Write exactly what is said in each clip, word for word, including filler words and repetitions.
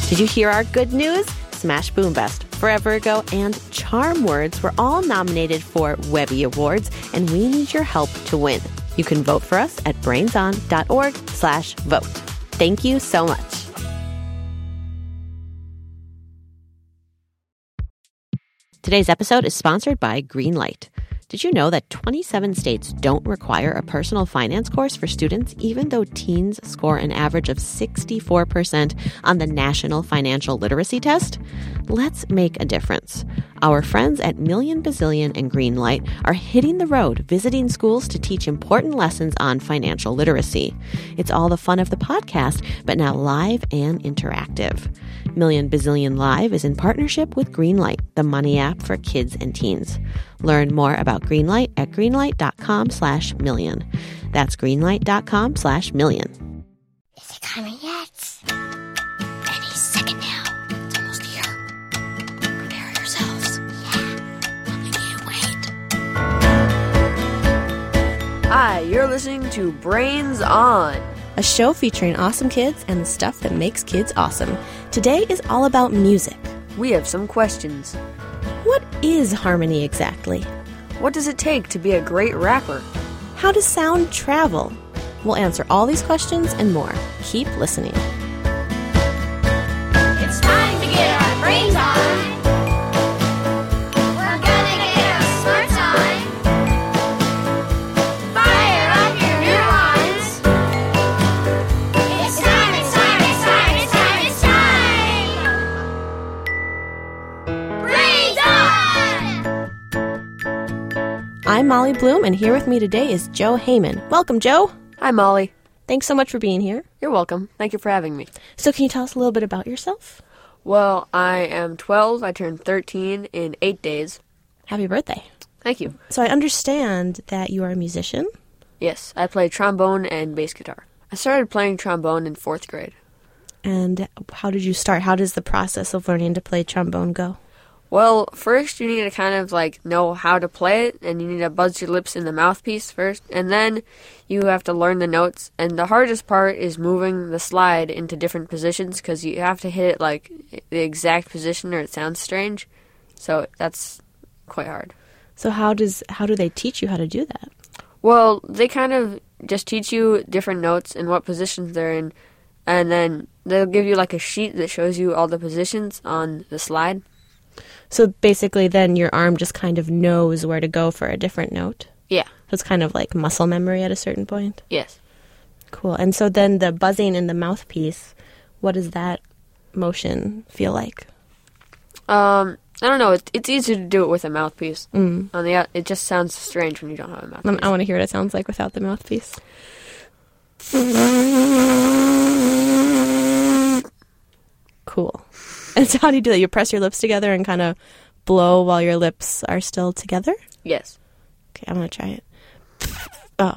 Did you hear our good news? Smash Boom Best, Forever Ago, and Charm Words were all nominated for Webby Awards, and we need your help to win. You can vote for us at brainson.org slash vote. Thank you so much. Today's episode is sponsored by Greenlight. Did you know that twenty-seven states don't require a personal finance course for students, even though teens score an average of sixty-four percent on the National Financial Literacy Test? Let's make a difference. Our friends at Million Bazillion and Greenlight are hitting the road, visiting schools to teach important lessons on financial literacy. It's all the fun of the podcast, but now live and interactive. Million Bazillion Live is in partnership with Greenlight, the money app for kids and teens. Learn more about Greenlight at greenlight.com slash million. That's greenlight.com slash million. Is it coming yet? Any second now. It's almost here. Prepare yourselves. Yeah. I can't wait. Hi, you're listening to Brains On, a show featuring awesome kids and the stuff that makes kids awesome. Today is all about music. We have some questions. What is harmony exactly? What does it take to be a great rapper? How does sound travel? We'll answer all these questions and more. Keep listening. It's time to get our brains on. We're gonna get our smarts on. Fire up your neurons. It's time, it's time, it's time, it's time, it's time. Brains on! I'm Molly Bloom, and here with me today is Joe Heyman. Welcome, Joe. Hi, Molly. Thanks so much for being here. You're welcome. Thank you for having me. So can you tell us a little bit about yourself? Well, I am twelve. I turned thirteen in eight days. Happy birthday. Thank you. So I understand that you are a musician. Yes, I play trombone and bass guitar. I started playing trombone in fourth grade. And how did you start? How does the process of learning to play trombone go? Well, first you need to kind of like know how to play it, and you need to buzz your lips in the mouthpiece first, and then you have to learn the notes. And the hardest part is moving the slide into different positions, because you have to hit it like the exact position or it sounds strange. So that's quite hard. So how does how do they teach you how to do that? Well, they kind of just teach you different notes and what positions they're in, and then they'll give you like a sheet that shows you all the positions on the slide. So basically then your arm just kind of knows where to go for a different note? Yeah. So it's kind of like muscle memory at a certain point? Yes. Cool. And so then the buzzing in the mouthpiece, what does that motion feel like? Um, I don't know. It, it's easier to do it with a mouthpiece. Mm. On the, it just sounds strange when you don't have a mouthpiece. Um, I want to hear what it sounds like without the mouthpiece. Cool. And so how do you do that? You press your lips together and kind of blow while your lips are still together? Yes. Okay, I'm going to try it. Oh.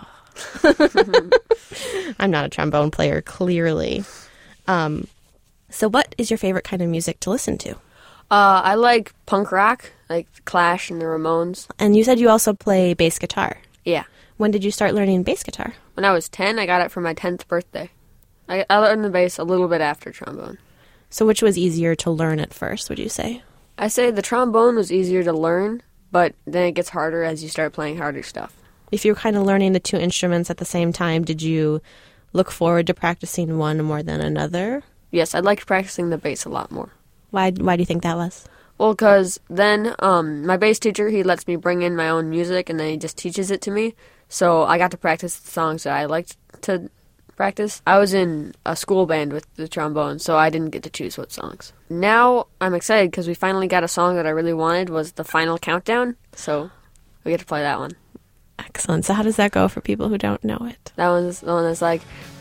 I'm not a trombone player, clearly. Um, so what is your favorite kind of music to listen to? Uh, I like punk rock, like The Clash and the Ramones. And you said you also play bass guitar. Yeah. When did you start learning bass guitar? When I was ten, I got it for my tenth birthday. I, I learned the bass a little bit after trombone. So which was easier to learn at first, would you say? I say the trombone was easier to learn, but then it gets harder as you start playing harder stuff. If you were kind of learning the two instruments at the same time, did you look forward to practicing one more than another? Yes, I liked practicing the bass a lot more. Why Why do you think that was? Well, because then um, my bass teacher, he lets me bring in my own music, and then he just teaches it to me. So I got to practice the songs that I liked to practice. I was in a school band with the trombone, so I didn't get to choose what songs. Now I'm excited because we finally got a song that I really wanted, was The Final Countdown, so we get to play that one. Excellent. So how does that go for people who don't know it? That one's the one that's like...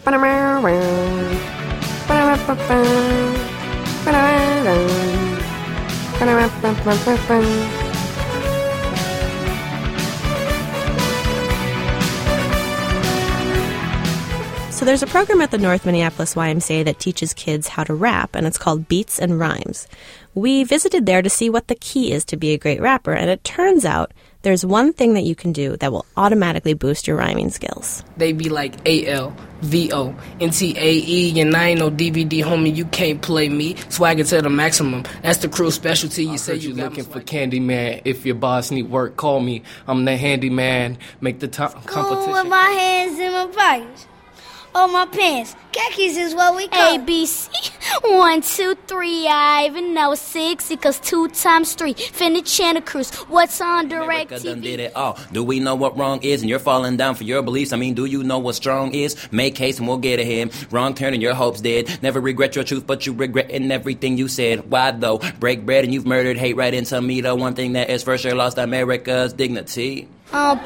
So there's a program at the North Minneapolis Y M C A that teaches kids how to rap, and it's called Beats and Rhymes. We visited there to see what the key is to be a great rapper, and it turns out there's one thing that you can do that will automatically boost your rhyming skills. They be like A L V O N T A E, and I ain't no D V D, homie, you can't play me. Swagger to the maximum, that's the crew specialty. You I say you, you got looking for swag- Candyman. If your boss need work, call me. I'm the handyman. Make the top competition. With my hands in my pockets. Oh, my pants. Khakis is what we call A, B, C. One, two, three. I even know six. Equals two times three. Finna Channel Cruise. What's on Direct America T done V? did it all. Do we know what wrong is? And you're falling down for your beliefs. I mean, do you know what strong is? Make haste and we'll get ahead. Wrong turn and your hopes dead. Never regret your truth, but you regret in everything you said. Why though? Break bread and you've murdered hate right into me. The one thing that is for sure lost America's dignity. Um,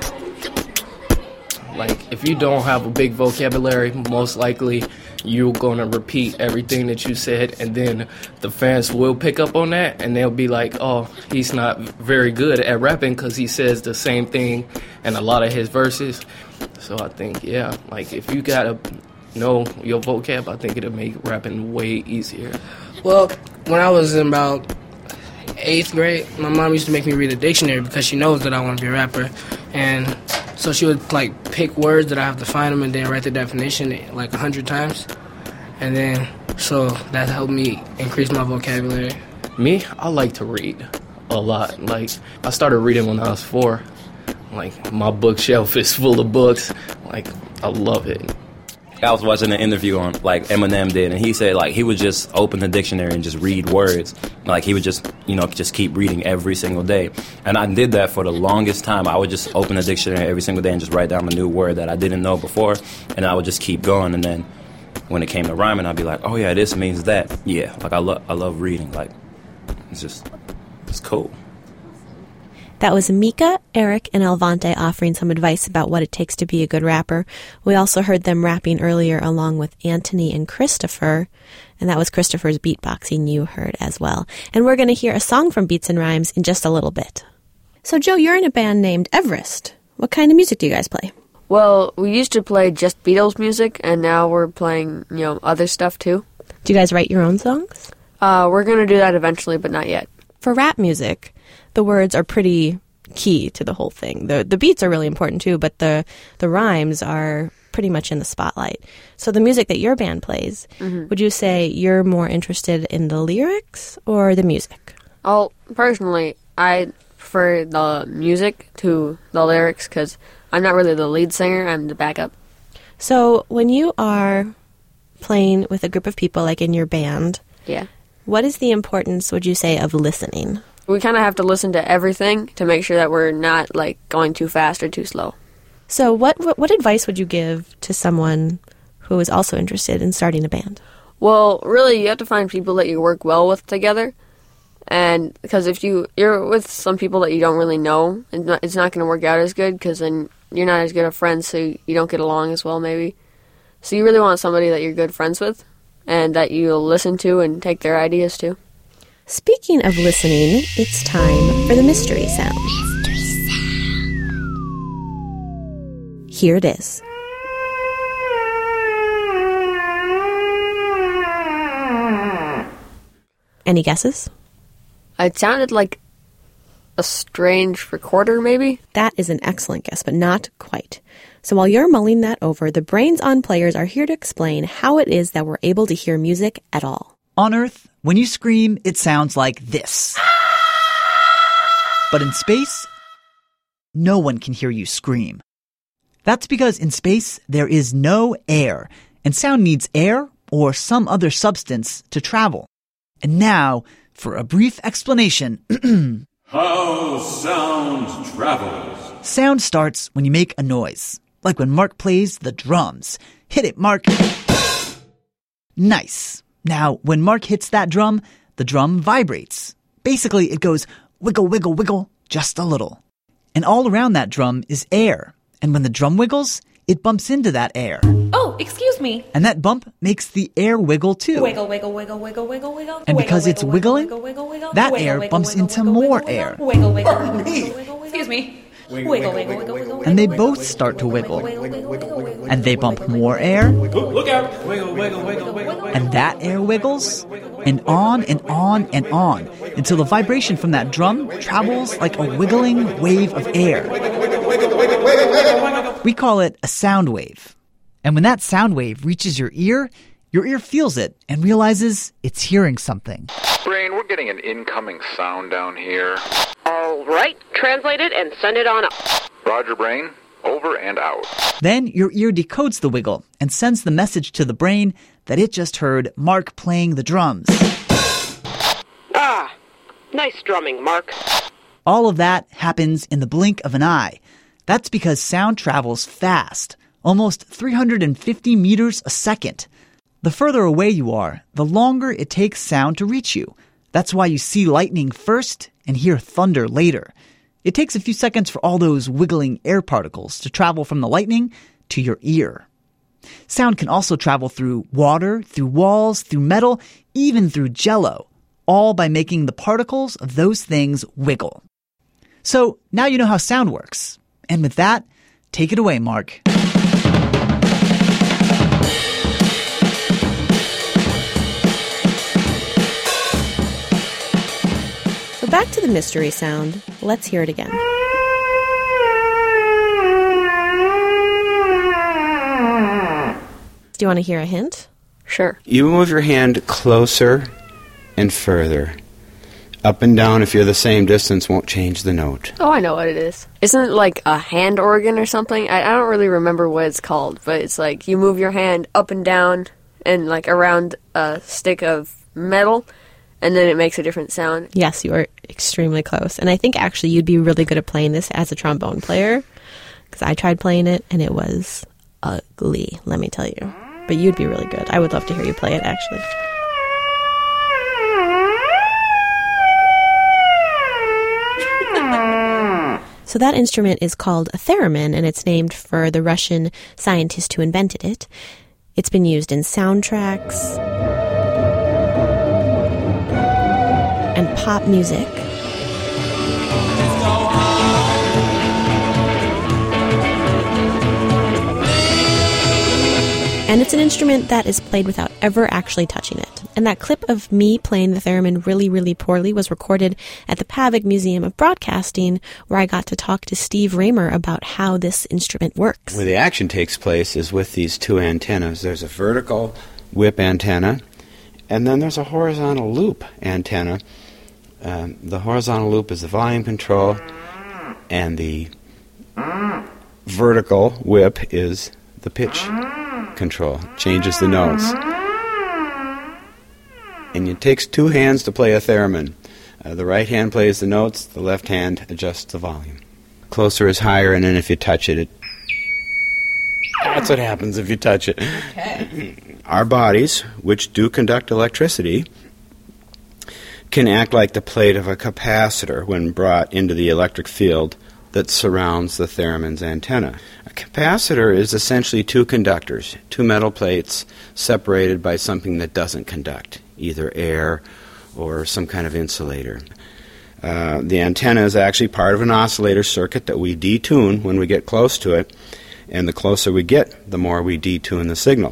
Like, if you don't have a big vocabulary, most likely you're going to repeat everything that you said, and then the fans will pick up on that, and they'll be like, oh, he's not very good at rapping because he says the same thing in a lot of his verses. So I think, yeah, like, if you got to know your vocab, I think it'll make rapping way easier. Well, when I was in about eighth grade, my mom used to make me read a dictionary because she knows that I want to be a rapper. And so she would, like, pick words that I have to find them and then write the definition, like, a hundred times. And then, so that helped me increase my vocabulary. Me, I like to read a lot. Like, I started reading when I was four. Like, my bookshelf is full of books. Like, I love it. I was watching an interview on, like, Eminem did, and he said, like, he would just open the dictionary and just read words. Like, he would just, you know, just keep reading every single day. And I did that for the longest time. I would just open the dictionary every single day and just write down a new word that I didn't know before, and I would just keep going. And then when it came to rhyming, I'd be like, oh, yeah, this means that. Yeah, like, I, lo- I love reading. Like, it's just, it's cool. That was Mika, Eric, and Alvante offering some advice about what it takes to be a good rapper. We also heard them rapping earlier along with Anthony and Christopher, and that was Christopher's beatboxing you heard as well. And we're going to hear a song from Beats and Rhymes in just a little bit. So, Joe, you're in a band named Everest. What kind of music do you guys play? Well, we used to play just Beatles music, and now we're playing, you know, other stuff too. Do you guys write your own songs? Uh, we're going to do that eventually, but not yet. For rap music, the words are pretty key to the whole thing. The the beats are really important too, but the the rhymes are pretty much in the spotlight. So the music that your band plays, mm-hmm. would you say you're more interested in the lyrics or the music? Oh, personally, I prefer the music to the lyrics because I'm not really the lead singer, I'm the backup. So when you are playing with a group of people like in your band, yeah, what is the importance, would you say, of listening? We kind of have to listen to everything to make sure that we're not, like, going too fast or too slow. So what, what what advice would you give to someone who is also interested in starting a band? Well, really, you have to find people that you work well with together. And because if you, you're with some people that you don't really know, it's not, it's not going to work out as good because then you're not as good of friends, so you don't get along as well, maybe. So you really want somebody that you're good friends with and that you'll listen to and take their ideas to. Speaking of listening, it's time for the mystery sound. Mystery sound. Here it is. Any guesses? It sounded like a strange recorder, maybe? That is an excellent guess, but not quite. So while you're mulling that over, the Brains On players are here to explain how it is that we're able to hear music at all. On Earth, when you scream, it sounds like this. But in space, no one can hear you scream. That's because in space, there is no air, and sound needs air or some other substance to travel. And now, for a brief explanation, how sound travels. Sound starts when you make a noise, like when Mark plays the drums. Hit it, Mark. Nice. Now, when Mark hits that drum, the drum vibrates. Basically, it goes wiggle, wiggle, wiggle, just a little. And all around that drum is air. And when the drum wiggles, it bumps into that air. Oh, excuse me. And that bump makes the air wiggle too. Wiggle, wiggle, wiggle, wiggle, wiggle, wiggle. And because it's wiggling, that air bumps into more air. Wiggle, wiggle, wiggle, wiggle, wiggle. Excuse me. Wiggle, wiggle, wiggle, wiggle. And they both start to wiggle. And they bump more air. Look out! Wiggle, wiggle, wiggle, wiggle, wiggle. And that air wiggles. and on and on and on until the vibration from that drum travels like a wiggling wave of air. We call it a sound wave. And when that sound wave reaches your ear, your ear feels it and realizes it's hearing something. Brain, we're getting an incoming sound down here. All right, translate it and send it on up. Roger, Brain. Over and out. Then your ear decodes the wiggle and sends the message to the brain that it just heard Mark playing the drums. Ah, nice drumming, Mark. All of that happens in the blink of an eye. That's because sound travels fast, almost three hundred fifty meters a second. The further away you are, the longer it takes sound to reach you. That's why you see lightning first and hear thunder later. It takes a few seconds for all those wiggling air particles to travel from the lightning to your ear. Sound can also travel through water, through walls, through metal, even through jello, all by making the particles of those things wiggle. So now you know how sound works. And with that, take it away, Mark. Back to the mystery sound. Let's hear it again. Do you want to hear a hint? Sure. You move your hand closer and further. Up and down, if you're the same distance, won't change the note. Oh, I know what it is. Isn't it like a hand organ or something? I, I don't really remember what it's called, but it's like you move your hand up and down and like around a stick of metal, and then it makes a different sound. Yes, you are extremely close. And I think actually you'd be really good at playing this as a trombone player, because I tried playing it and it was ugly, let me tell you. But you'd be really good. I would love to hear you play it, actually. So that instrument is called a theremin, and it's named for the Russian scientist who invented it. It's been used in soundtracks and pop music. And it's an instrument that is played without ever actually touching it. And that clip of me playing the theremin really, really poorly was recorded at the Pavlik Museum of Broadcasting, where I got to talk to Steve Raymer about how this instrument works. Where the action takes place is with these two antennas. There's a vertical whip antenna, and then there's a horizontal loop antenna. Um, the horizontal loop is the volume control, and the vertical whip is the pitch control. Changes the notes. And it takes two hands to play a theremin. Uh, the right hand plays the notes, the left hand adjusts the volume. Closer is higher, and then if you touch it, it that's what happens if you touch it. Okay. Our bodies, which do conduct electricity, can act like the plate of a capacitor when brought into the electric field that surrounds the theremin's antenna. A capacitor is essentially two conductors, two metal plates separated by something that doesn't conduct, either air or some kind of insulator. Uh, the antenna is actually part of an oscillator circuit that we detune when we get close to it, and the closer we get, the more we detune the signal.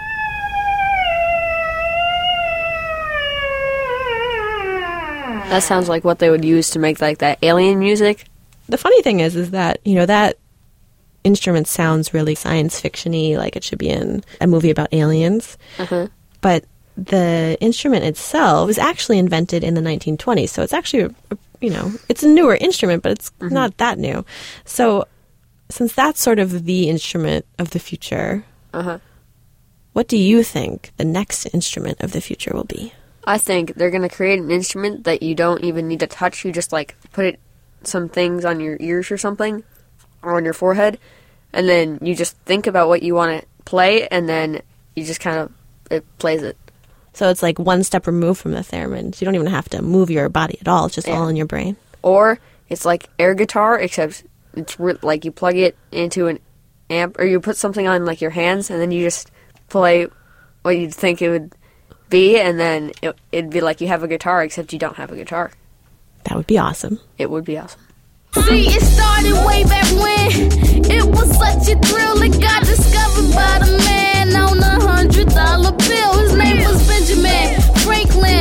That sounds like what they would use to make like that alien music. The funny thing is, is that, you know, that instrument sounds really science fiction-y, like it should be in a movie about aliens. Uh-huh. But the instrument itself was actually invented in the nineteen twenties, so it's actually, a, you know, it's a newer instrument, but it's mm-hmm. not that new. So since that's sort of the instrument of the future, uh-huh. what do you think the next instrument of the future will be? I think they're going to create an instrument that you don't even need to touch. You just, like, put it some things on your ears or something, or on your forehead, and then you just think about what you want to play, and then you just kind of, it plays it. So it's like one step removed from the theremin. So you don't even have to move your body at all. It's just yeah. all in your brain. Or it's like air guitar, except it's re- like you plug it into an amp, or you put something on like your hands, and then you just play what you'd think it would be, and then it, it'd be like you have a guitar, except you don't have a guitar. That would be awesome. It would be awesome. See, it started way back when it was such a thrill. It got discovered by the man on a hundred dollar bill. His name was Benjamin Franklin.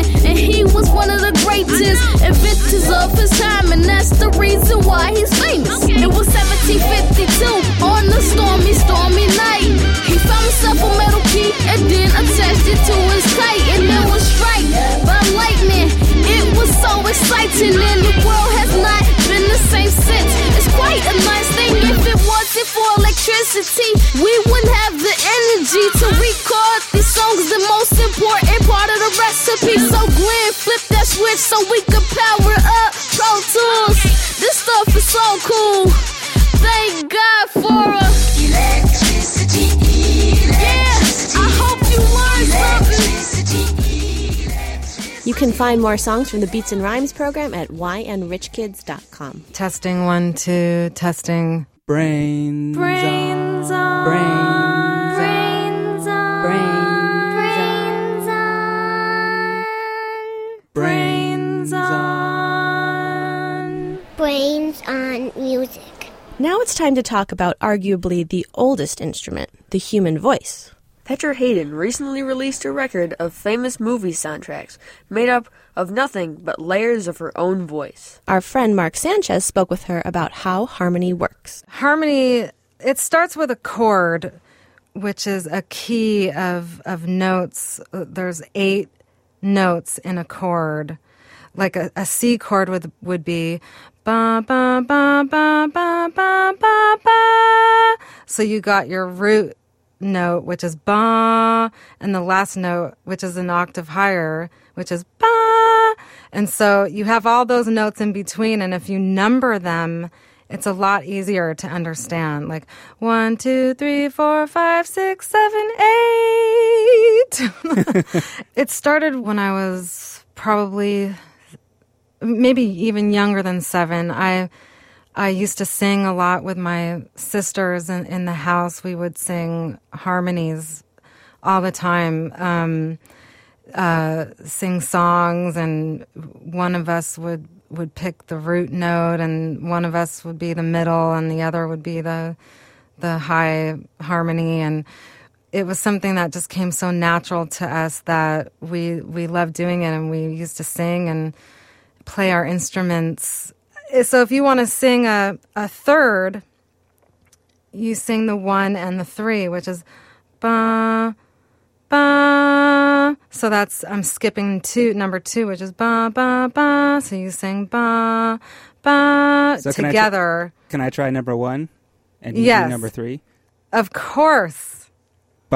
of his time, and that's the reason why he's famous. Okay. It was seventeen fifty-two on a stormy, stormy night. He found himself a metal key and then attached it to his kite, and it was struck by lightning. It was so exciting, and the world has not been the same since. It's quite a nice thing. If it wasn't for electricity, we wouldn't have the energy to record these songs. The most important part of the recipe. So Glenn flipped that switch so we could power up Pro Tools. This stuff is so cool. Thank God for a electricity. Yeah, I hope you learned something. You can find more songs from the Beats and Rhymes program at y n rich kids dot com. Testing one, two, testing. Brains, Brains on. on. Brains, Brains on. Brains, Brains on. Brains on music. Now it's time to talk about arguably the oldest instrument, the human voice. Petra Haden recently released a record of famous movie soundtracks made up of nothing but layers of her own voice. Our friend Mark Sanchez spoke with her about how harmony works. Harmony, it starts with a chord, which is a key of, of notes. There's eight notes in a chord. Like a, a C chord would, would be ba ba ba ba ba ba ba ba. So you got your root note, which is ba, and the last note, which is an octave higher, which is ba. And so you have all those notes in between, and if you number them, it's a lot easier to understand. Like one, two, three, four, five, six, seven, eight. It started when I was probably maybe even younger than seven. I I used to sing a lot with my sisters in, in the house. We would sing harmonies all the time, um, uh, sing songs, and one of us would, would pick the root note, and one of us would be the middle, and the other would be the the high harmony. And it was something that just came so natural to us that we we loved doing it, and we used to sing and play our instruments. So if you want to sing a, a third, you sing the one and the three, which is ba, ba. So that's, I'm skipping two, number two, which is ba, ba, ba. So you sing ba, ba so can together. I tr- can I try number one and you yes. do number three? Of course. Ba.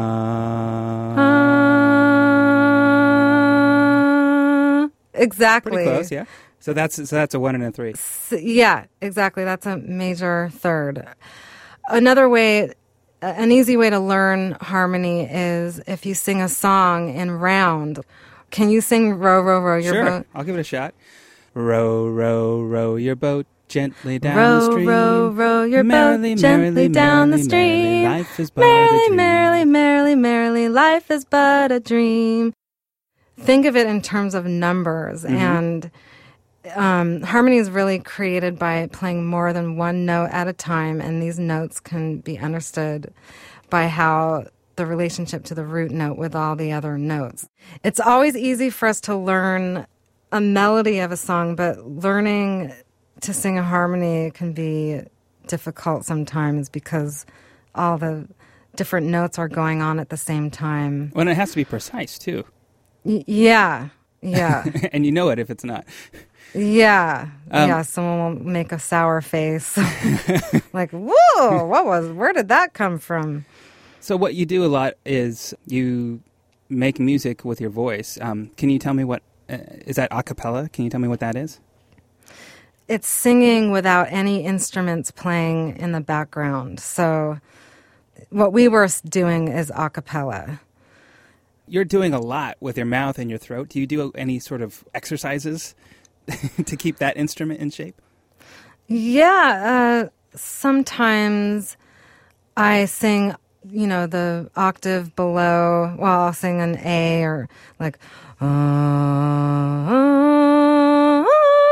Ba. Exactly. Pretty close, yeah. So that's so that's a one and a three. So, yeah, exactly. That's a major third. Another way, an easy way to learn harmony is if you sing a song in round. Can you sing row, row, row your sure. boat? I'll give it a shot. Row, row, row your boat gently down row, the stream. Row, row your merrily, boat gently merrily, down merrily, the stream. Merrily, life is but merrily, a dream. merrily, merrily, merrily, life is but a dream. Think of it in terms of numbers, mm-hmm. and Um, harmony is really created by playing more than one note at a time, and these notes can be understood by how the relationship to the root note with all the other notes. It's always easy for us to learn a melody of a song, but learning to sing a harmony can be difficult sometimes because all the different notes are going on at the same time. Well, and it has to be precise, too. Y- yeah, yeah. And you know it if it's not. Yeah, um, yeah. Someone will make a sour face, like, "Whoa, what was? Where did that come from?" So what you do a lot is you make music with your voice. Um, can you tell me what uh, is that a cappella? Can you tell me what that is? It's singing without any instruments playing in the background. So what we were doing is a cappella. You're doing a lot with your mouth and your throat. Do you do any sort of exercises to keep that instrument in shape? Yeah, uh, sometimes I sing, you know, the octave below. Well, I'll sing an A or like, uh, uh, uh,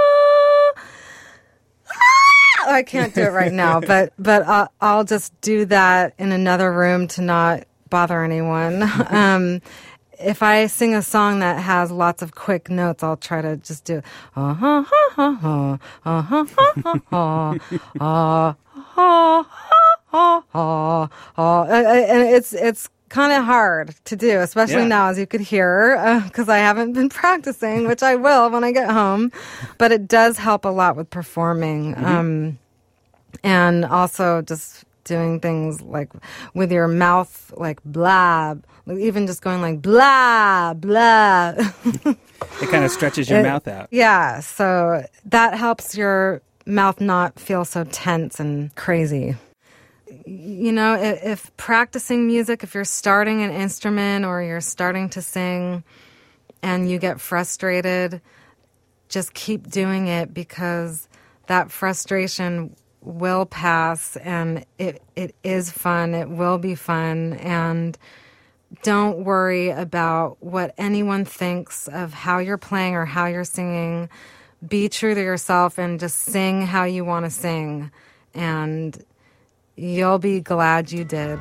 I can't do it right now, but but I'll, I'll just do that in another room to not bother anyone. um, if I sing a song that has lots of quick notes, I'll try to just do uh huh ha ha ha uh huh ha ha ha ha ha ha ha, and it's it's kind of hard to do, especially yeah. now, as you could hear, because uh, I haven't been practicing, which I will when I get home. But it does help a lot with performing, mm-hmm. um, and also just doing things like with your mouth, like blah, even just going like blah, blah. It kind of stretches your it, mouth out. Yeah, so that helps your mouth not feel so tense and crazy. You know, if, if practicing music, if you're starting an instrument or you're starting to sing and you get frustrated, just keep doing it, because that frustration will pass, and it it is fun. It will be fun. And don't worry about what anyone thinks of how you're playing or how you're singing. Be true to yourself and just sing how you want to sing. And you'll be glad you did.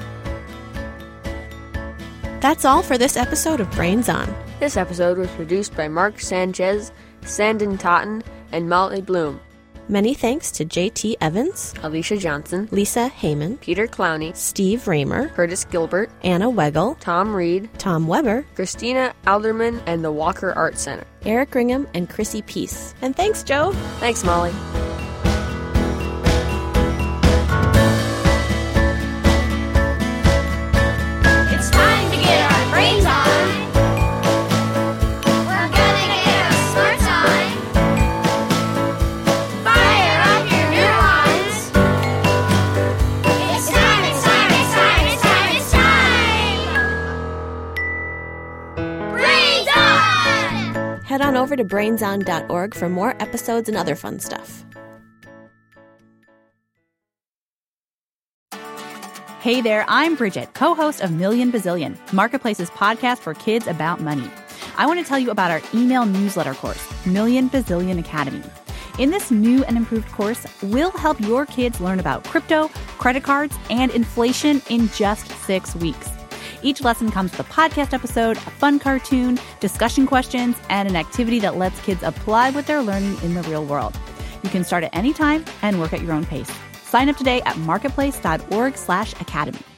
That's all for this episode of Brains On. This episode was produced by Mark Sanchez, Sandon Totten, and Molly Bloom. Many thanks to J T Evans, Alicia Johnson, Lisa Heyman, Peter Clowney, Steve Raymer, Curtis Gilbert, Anna Weigel, Tom Reed, Tom Weber, Christina Alderman, and the Walker Art Center, Eric Ringham, and Chrissy Peace. And thanks, Joe. Thanks, Molly. It's time to get our brains on. We're gonna get our smarts on. Fire up your neurons. It's time, it's time, it's time, it's time, it's time. Brains on! Head on over to brains on dot org for more episodes and other fun stuff. Hey there, I'm Bridget, co-host of Million Bazillion, Marketplace's podcast for kids about money. I want to tell you about our email newsletter course, Million Bazillion Academy. In this new and improved course, we'll help your kids learn about crypto, credit cards, and inflation in just six weeks. Each lesson comes with a podcast episode, a fun cartoon, discussion questions, and an activity that lets kids apply what they're learning in the real world. You can start at any time and work at your own pace. Sign up today at marketplace dot org slash academy.